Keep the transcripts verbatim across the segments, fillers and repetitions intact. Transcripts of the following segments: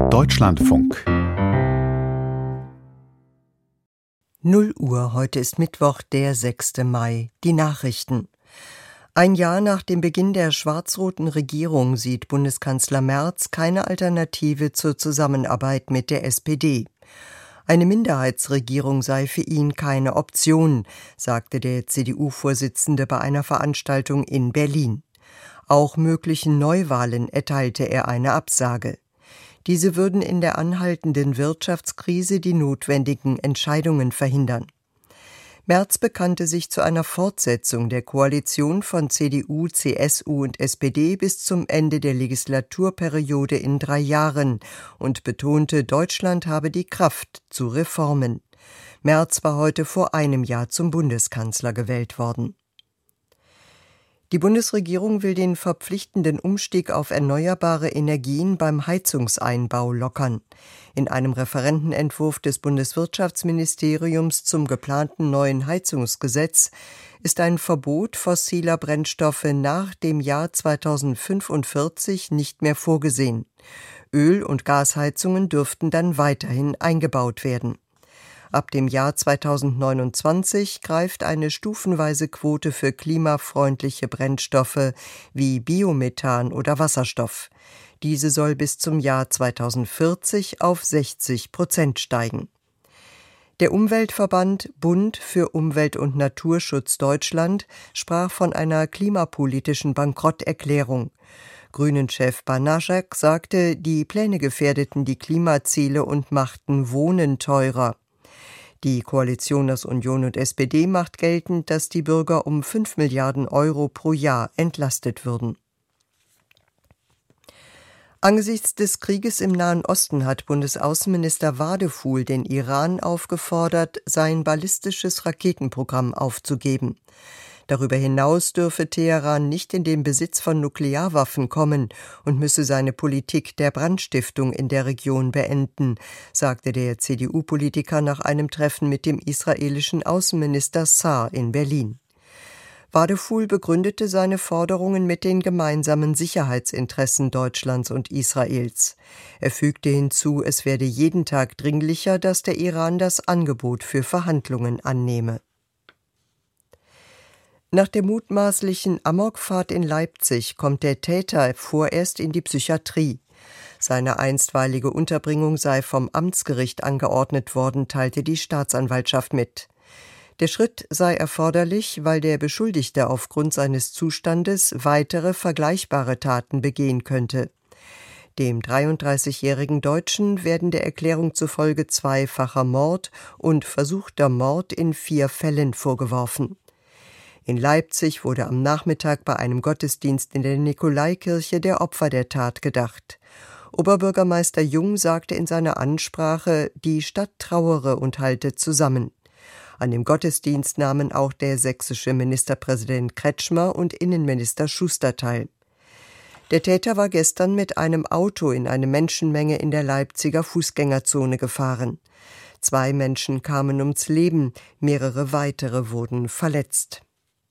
Deutschlandfunk. null Uhr, heute ist Mittwoch, der sechster Mai. Die Nachrichten. Ein Jahr nach dem Beginn der schwarz-roten Regierung sieht Bundeskanzler Merz keine Alternative zur Zusammenarbeit mit der S P D. Eine Minderheitsregierung sei für ihn keine Option, sagte der C D U-Vorsitzende bei einer Veranstaltung in Berlin. Auch möglichen Neuwahlen erteilte er eine Absage. Diese würden in der anhaltenden Wirtschaftskrise die notwendigen Entscheidungen verhindern. Merz bekannte sich zu einer Fortsetzung der Koalition von C D U, C S U und S P D bis zum Ende der Legislaturperiode in drei Jahren und betonte, Deutschland habe die Kraft zu Reformen. Merz war heute vor einem Jahr zum Bundeskanzler gewählt worden. Die Bundesregierung will den verpflichtenden Umstieg auf erneuerbare Energien beim Heizungseinbau lockern. In einem Referentenentwurf des Bundeswirtschaftsministeriums zum geplanten neuen Heizungsgesetz ist ein Verbot fossiler Brennstoffe nach dem Jahr zweitausendfünfundvierzig nicht mehr vorgesehen. Öl- und Gasheizungen dürften dann weiterhin eingebaut werden. Ab dem Jahr zweitausendneunundzwanzig greift eine stufenweise Quote für klimafreundliche Brennstoffe wie Biomethan oder Wasserstoff. Diese soll bis zum Jahr zweitausendvierzig auf sechzig Prozent steigen. Der Umweltverband Bund für Umwelt- und Naturschutz Deutschland sprach von einer klimapolitischen Bankrotterklärung. Grünen-Chef Banaszak sagte, die Pläne gefährdeten die Klimaziele und machten Wohnen teurer. Die Koalition aus Union und S P D macht geltend, dass die Bürger um fünf Milliarden Euro pro Jahr entlastet würden. Angesichts des Krieges im Nahen Osten hat Bundesaußenminister Wadefuhl den Iran aufgefordert, sein ballistisches Raketenprogramm aufzugeben. Darüber hinaus dürfe Teheran nicht in den Besitz von Nuklearwaffen kommen und müsse seine Politik der Brandstiftung in der Region beenden, sagte der C D U-Politiker nach einem Treffen mit dem israelischen Außenminister Saar in Berlin. Wadefuhl begründete seine Forderungen mit den gemeinsamen Sicherheitsinteressen Deutschlands und Israels. Er fügte hinzu, es werde jeden Tag dringlicher, dass der Iran das Angebot für Verhandlungen annehme. Nach der mutmaßlichen Amokfahrt in Leipzig kommt der Täter vorerst in die Psychiatrie. Seine einstweilige Unterbringung sei vom Amtsgericht angeordnet worden, teilte die Staatsanwaltschaft mit. Der Schritt sei erforderlich, weil der Beschuldigte aufgrund seines Zustandes weitere vergleichbare Taten begehen könnte. Dem dreiunddreißigjährigen Deutschen werden der Erklärung zufolge zweifacher Mord und versuchter Mord in vier Fällen vorgeworfen. In Leipzig wurde am Nachmittag bei einem Gottesdienst in der Nikolaikirche der Opfer der Tat gedacht. Oberbürgermeister Jung sagte in seiner Ansprache, die Stadt trauere und halte zusammen. An dem Gottesdienst nahmen auch der sächsische Ministerpräsident Kretschmer und Innenminister Schuster teil. Der Täter war gestern mit einem Auto in eine Menschenmenge in der Leipziger Fußgängerzone gefahren. Zwei Menschen kamen ums Leben, mehrere weitere wurden verletzt.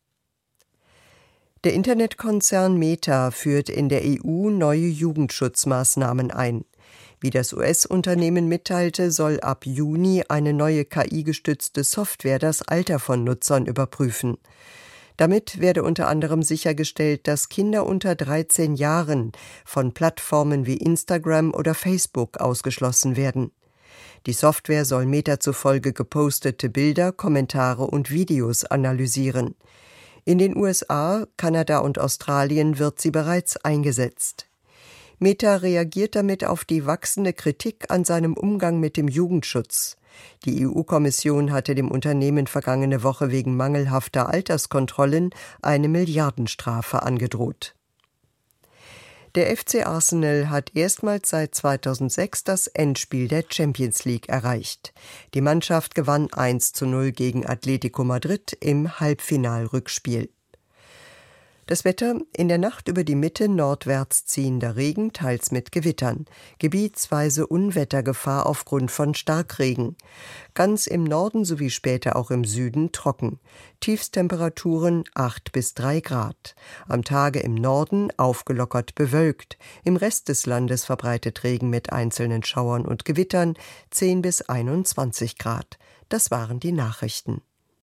Der Internetkonzern Meta führt in der E U neue Jugendschutzmaßnahmen ein. Wie das U S-Unternehmen mitteilte, soll ab Juni eine neue K I-gestützte Software das Alter von Nutzern überprüfen. Damit werde unter anderem sichergestellt, dass Kinder unter dreizehn Jahren von Plattformen wie Instagram oder Facebook ausgeschlossen werden. Die Software soll Meta zufolge gepostete Bilder, Kommentare und Videos analysieren. In den U S A, Kanada und Australien wird sie bereits eingesetzt. Meta reagiert damit auf die wachsende Kritik an seinem Umgang mit dem Jugendschutz. Die E U-Kommission hatte dem Unternehmen vergangene Woche wegen mangelhafter Alterskontrollen eine Milliardenstrafe angedroht. Der F C Arsenal hat erstmals seit zweitausendsechs das Endspiel der Champions League erreicht. Die Mannschaft gewann eins zu null gegen Atletico Madrid im Halbfinalrückspiel. Das Wetter: in der Nacht über die Mitte nordwärts ziehender Regen, teils mit Gewittern. Gebietsweise Unwettergefahr aufgrund von Starkregen. Ganz im Norden sowie später auch im Süden trocken. Tiefstemperaturen acht bis drei Grad. Am Tage im Norden aufgelockert bewölkt. Im Rest des Landes verbreitet Regen mit einzelnen Schauern und Gewittern, zehn bis einundzwanzig Grad. Das waren die Nachrichten.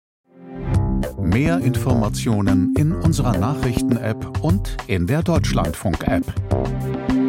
Mehr Informationen in unserer Nachrichten-App und in der Deutschlandfunk-App.